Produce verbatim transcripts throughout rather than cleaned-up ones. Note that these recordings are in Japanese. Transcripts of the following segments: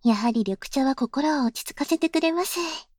やはり緑茶は心を落ち着かせてくれます。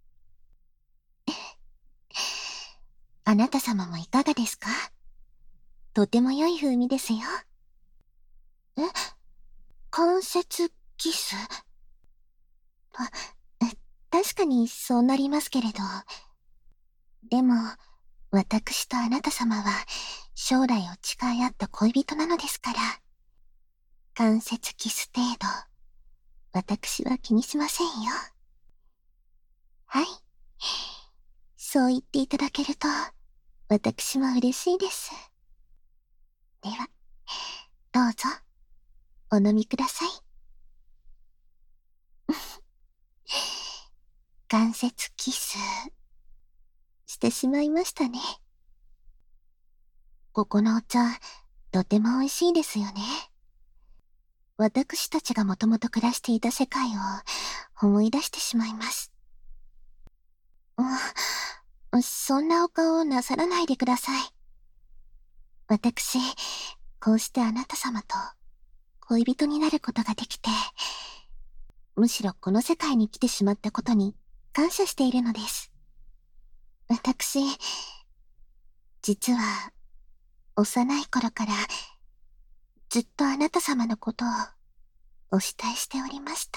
あなた様もいかがですか？とても良い風味ですよ。え？関節キス？あ、確かにそうなりますけれど。でも、私とあなた様は将来を誓い合った恋人なのですから。関節キス程度、私は気にしませんよ。はい。そう言っていただけると、私も嬉しいです。では、どうぞ、お飲みください。関節キス、してしまいましたね。ここのお茶、とても美味しいですよね。私たちがもともと暮らしていた世界を思い出してしまいます。うん、そんなお顔をなさらないでください。私、こうしてあなた様と恋人になることができて、むしろこの世界に来てしまったことに感謝しているのです。私、実は、幼い頃から、ずっとあなた様のことをお慕いしておりました。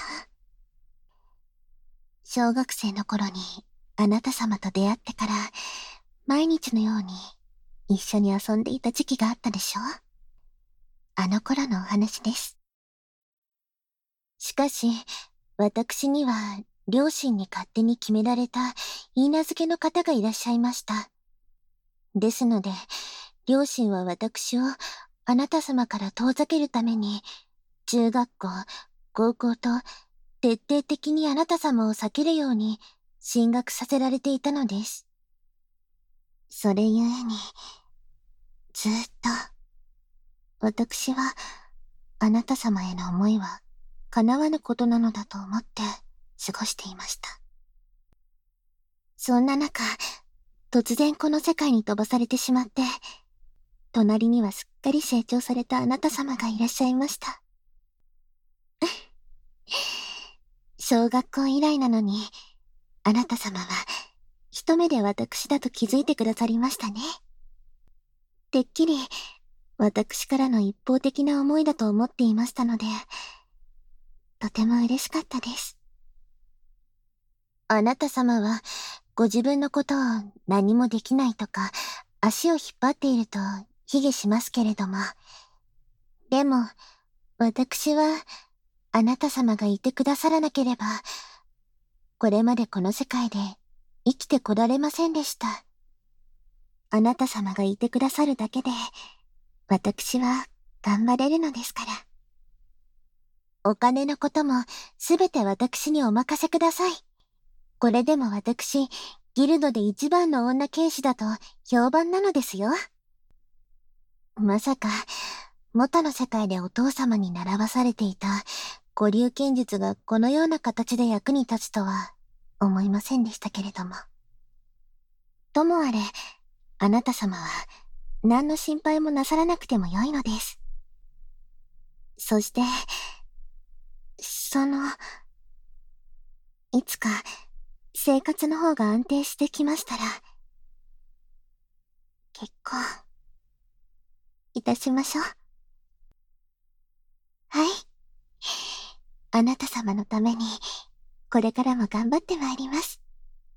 小学生の頃にあなた様と出会ってから、毎日のように一緒に遊んでいた時期があったでしょ？あの頃のお話です。しかし、私には両親に勝手に決められた許嫁の方がいらっしゃいました。ですので、両親は私をあなた様から遠ざけるために、中学校、高校と徹底的にあなた様を避けるように進学させられていたのです。それゆえに、ずーっと、私はあなた様への思いは叶わぬことなのだと思って過ごしていました。そんな中、突然この世界に飛ばされてしまって、隣にはすっかり成長されたあなた様がいらっしゃいました。小学校以来なのに、あなた様は一目で私だと気づいてくださりましたね。てっきり私からの一方的な思いだと思っていましたので、とても嬉しかったです。あなた様はご自分のことを何もできないとか、足を引っ張っていると卑下しますけれども、でも私はあなた様がいてくださらなければ、これまでこの世界で生きてこられませんでした。あなた様がいてくださるだけで、私は頑張れるのですから。お金のこともすべて私にお任せください。これでも私、ギルドで一番の女剣士だと評判なのですよ。まさか、元の世界でお父様に習わされていた五流剣術がこのような形で役に立つとは思いませんでしたけれども。ともあれ、あなた様は何の心配もなさらなくてもよいのです。そして、その、いつか生活の方が安定してきましたら、結婚、いたしましょう。はい。あなた様のために、これからも頑張ってまいります。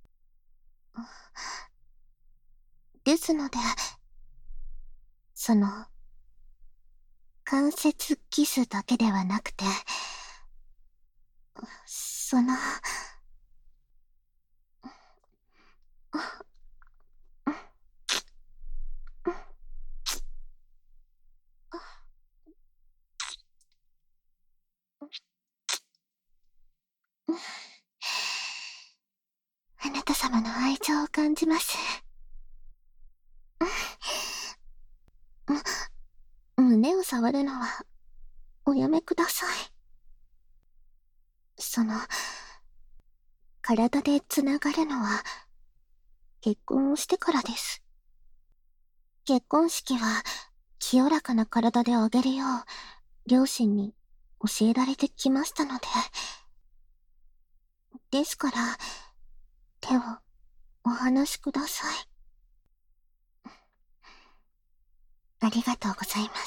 ですので、その、関節キスだけではなくて、その、あなた様の愛情を感じます。胸を触るのは、おやめください。その、体でつながるのは、結婚をしてからです。結婚式は、清らかな体であげるよう、両親に教えられてきましたので、 ですから、手をお離しください。ありがとうございます。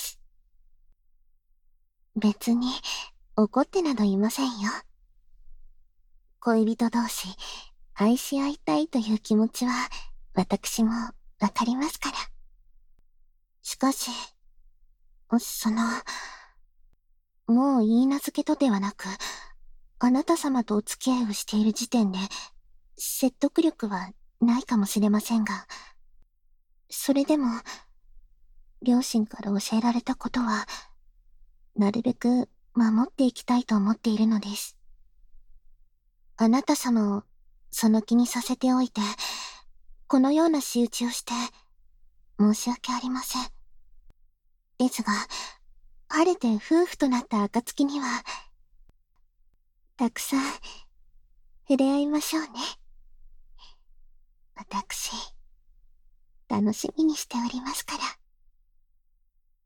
別に怒ってなどいませんよ。恋人同士、愛し合いたいという気持ちは、私もわかりますから。しかし、その、もう言い名付けとではなく、あなた様とお付き合いをしている時点で、説得力はないかもしれませんが、それでも、両親から教えられたことは、なるべく守っていきたいと思っているのです。あなた様をその気にさせておいて、このような仕打ちをして、申し訳ありません。ですが、晴れて夫婦となった暁には、たくさん触れ合いましょうね。私、楽しみにしておりますから。